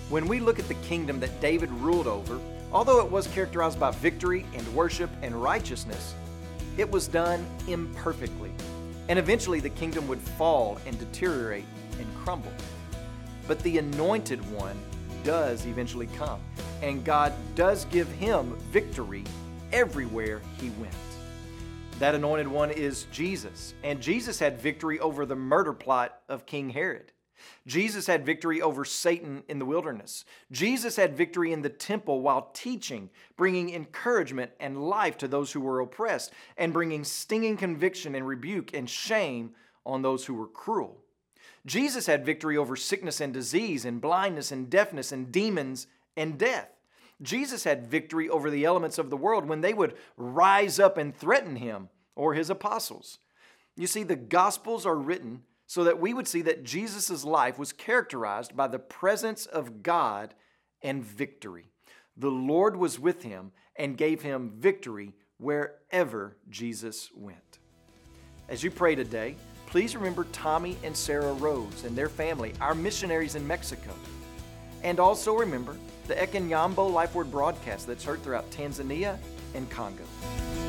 When we look at the kingdom that David ruled over, although it was characterized by victory and worship and righteousness, it was done imperfectly. And eventually the kingdom would fall and deteriorate and crumble. But the Anointed One does eventually come, and God does give him victory everywhere he went. That Anointed One is Jesus, and Jesus had victory over the murder plot of King Herod. Jesus had victory over Satan in the wilderness. Jesus had victory in the temple while teaching, bringing encouragement and life to those who were oppressed, and bringing stinging conviction and rebuke and shame on those who were cruel. Jesus had victory over sickness and disease and blindness and deafness and demons and death. Jesus had victory over the elements of the world when they would rise up and threaten him or his apostles. You see, the Gospels are written so that we would see that Jesus' life was characterized by the presence of God and victory. The Lord was with him and gave him victory wherever Jesus went. As you pray today, please remember Tommy and Sarah Rose and their family, our missionaries in Mexico. And also remember the Ekenyambo Life Word broadcast that's heard throughout Tanzania and Congo.